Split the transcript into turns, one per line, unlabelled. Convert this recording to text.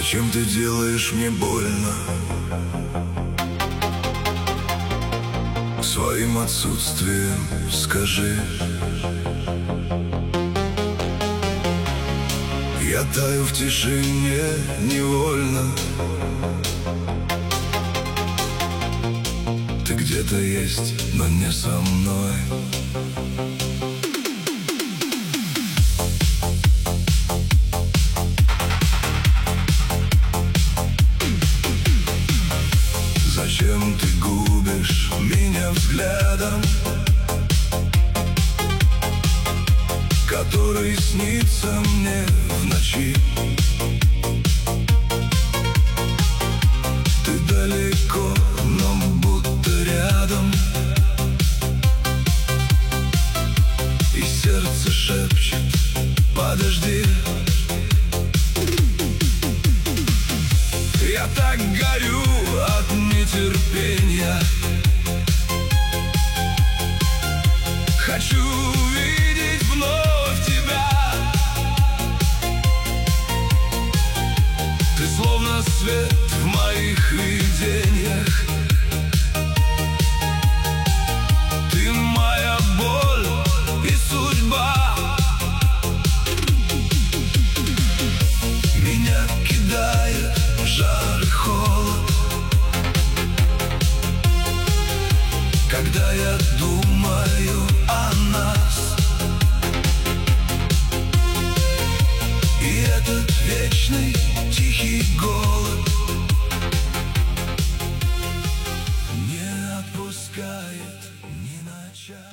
Зачем ты делаешь мне больно? Своим отсутствием скажи. Я таю в тишине невольно. Ты где-то есть, но не со мной. Зачем ты губишь меня взглядом, который снится мне в ночи? Ты далеко, но будто рядом, и сердце шепчет: подожди. Я так горю от нетерпения. Хочу увидеть вновь тебя. Ты словно свет в моих видениях. Ты моя боль и судьба. Меня кидает жар и холод, когда я думаю о нас. И этот вечный тихий голод не отпускает ни на час.